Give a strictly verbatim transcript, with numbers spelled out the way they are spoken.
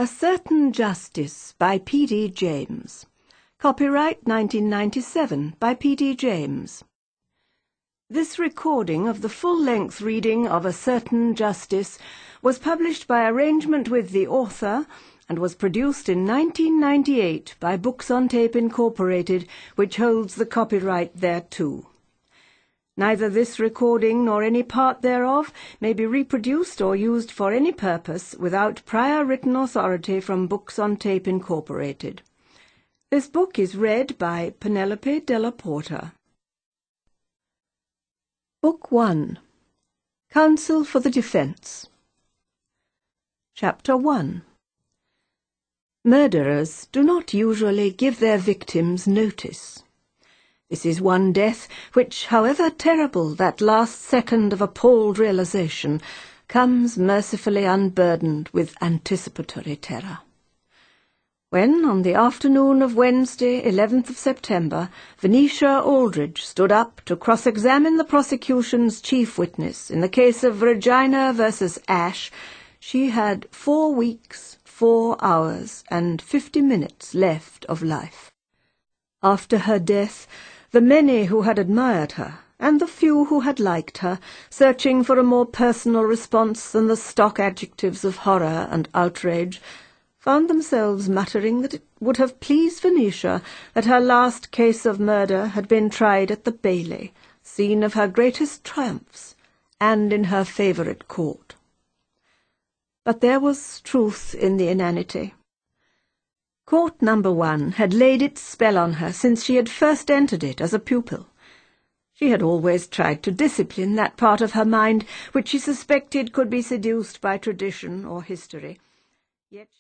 A Certain Justice by P D James. Copyright nineteen ninety-seven by P D James. This recording of the full-length reading of A Certain Justice was published by arrangement with the author and was produced in nineteen ninety-eight by Books on Tape Incorporated, which holds the copyright thereto. Neither this recording nor any part thereof may be reproduced or used for any purpose without prior written authority from Books on Tape Incorporated. This book is read by Penelope Della Porta. Book one. Counsel for the Defense. Chapter one. Murderers do not usually give their victims notice. This is one death which, however terrible that last second of appalled realization, comes mercifully unburdened with anticipatory terror. When, on the afternoon of Wednesday, eleventh of September, Venetia Aldridge stood up to cross-examine the prosecution's chief witness in the case of Regina versus Ash, she had four weeks, four hours, and fifty minutes left of life. After her death, the many who had admired her, and the few who had liked her, searching for a more personal response than the stock adjectives of horror and outrage, found themselves muttering that it would have pleased Venetia that her last case of murder had been tried at the Bailey, scene of her greatest triumphs, and in her favourite court. But there was truth in the inanity. Court number one had laid its spell on her since she had first entered it as a pupil. She had always tried to discipline that part of her mind which she suspected could be seduced by tradition or history. Yet